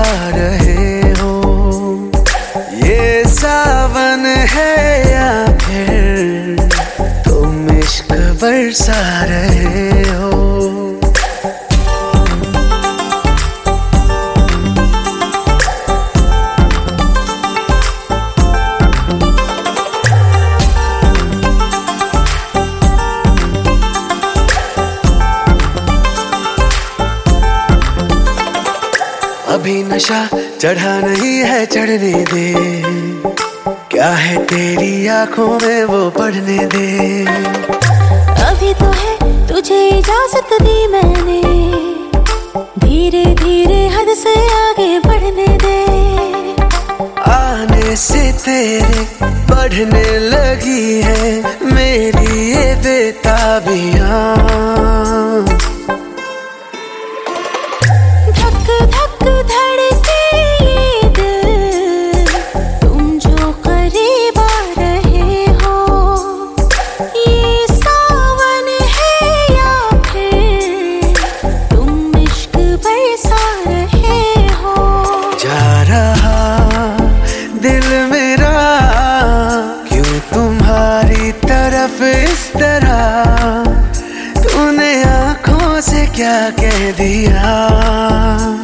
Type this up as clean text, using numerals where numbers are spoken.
रहे हो। ये सावन है या फिर तुम इश्क बरसा रहे हो। अभी नशा चढ़ा नहीं है, चढ़ने दे। क्या है तेरी आंखों में वो पढ़ने दे। अभी तो है तुझे इजाजत दी मैंने, धीरे धीरे हद से आगे बढ़ने दे। आने से तेरे बढ़ने लगी है मेरी ये बेताबियां। धक धड़के ये दिल, तुम जो करीब आ रहे हो। ये सावन है या फिर तुम इश्क बरसा रहे हो। जा रहा दिल मेरा क्यों तुम्हारी तरफ इस तरह, तूने आंखों से क्या कह दिया।